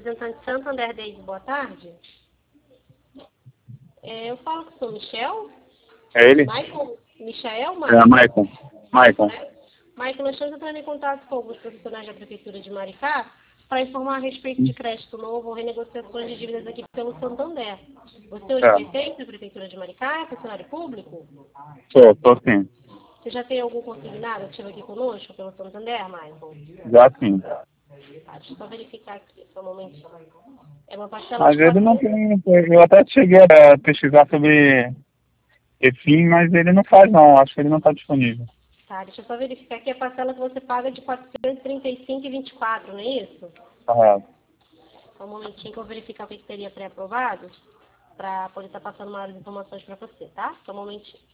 representante Santander Days, boa tarde. Eu falo com o senhor Michel? É ele? Michael? Michael, É, Maicon. Maicon. Michael, nós estamos entrando em contato com alguns profissionais da Prefeitura de Maricá para informar a respeito de crédito novo ou renegociações de dívidas aqui pelo Santander. Você hoje prefeito da Prefeitura de Maricá, é funcionário público? Tô sim. Você já tem algum consignado ativo aqui conosco pelo Santander, Michael? Já sim. Tá, deixa eu só verificar aqui, só um momentinho. É uma parcela Mas de ele não 400... tem. Eu até cheguei a pesquisar sobre EFIM, mas ele não faz não. Acho que ele não está disponível. Tá, deixa eu só verificar aqui a parcela que você paga de 435,24, não é isso? Correto. Só um momentinho que eu vou verificar o que teria pré-aprovado para poder estar passando maiores informações para você, tá? Só um momentinho.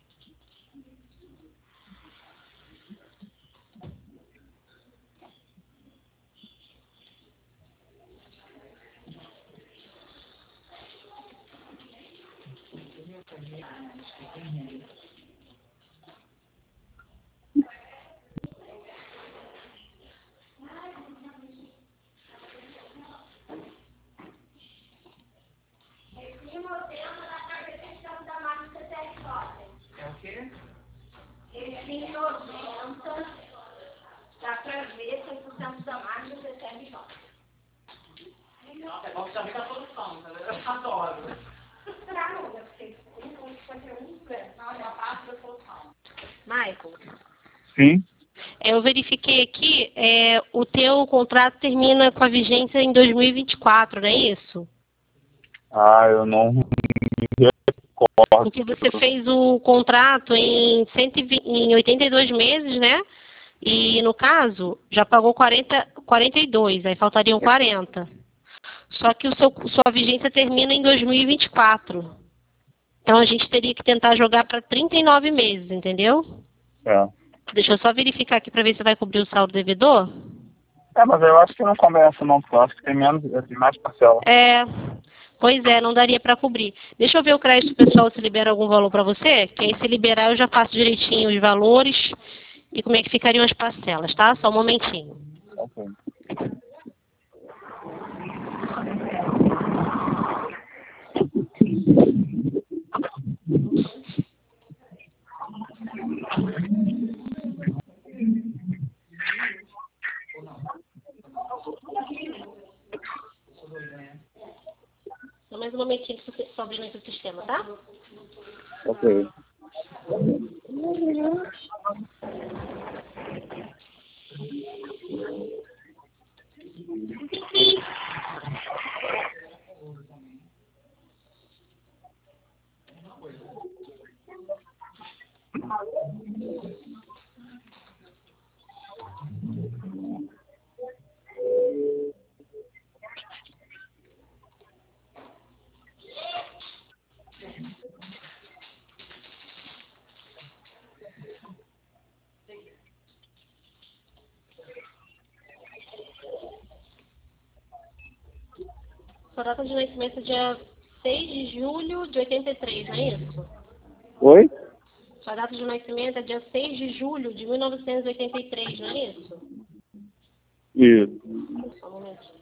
Esse 90 dá para ver 100% da margem do CCRJ. Nossa, é bom que já vem com a solução, tá vendo? Eu adoro. Michael, Sim? eu verifiquei aqui, o teu contrato termina com a vigência em 2024, não é isso? Eu não me recordo. Porque você fez o contrato em 82 meses, né? E, no caso, já pagou 42, aí faltariam 40. Só que sua vigência termina em 2024. Então, a gente teria que tentar jogar para 39 meses, entendeu? Deixa eu só verificar aqui para ver se vai cobrir o saldo devedor. Mas eu acho que não começa não, porque eu acho que tem mais parcela. Pois é, não daria para cobrir. Deixa eu ver o crédito pessoal se libera algum valor para você, que aí se liberar eu já faço direitinho os valores e como é que ficariam as parcelas, tá? Só um momentinho. Ok. Só mais um momentinho que só abrindo aqui o sistema, tá? Ok. Sua data de nascimento é dia 6 de julho de 83, não é isso? Oi? Sua data de nascimento é dia 6 de julho de 1983, não é isso? Isso. Só um momentinho.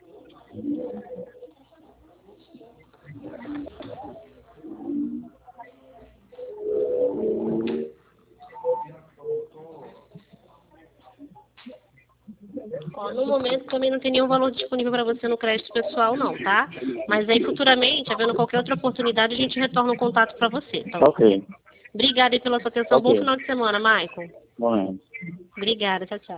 No momento também não tem nenhum valor disponível para você no crédito pessoal não, tá? Mas aí futuramente, havendo qualquer outra oportunidade, a gente retorna o contato para você, tá? Ok. Obrigada aí pela sua atenção. Bom Ok. final de semana, Michael. Momento. Obrigada, tchau, tchau.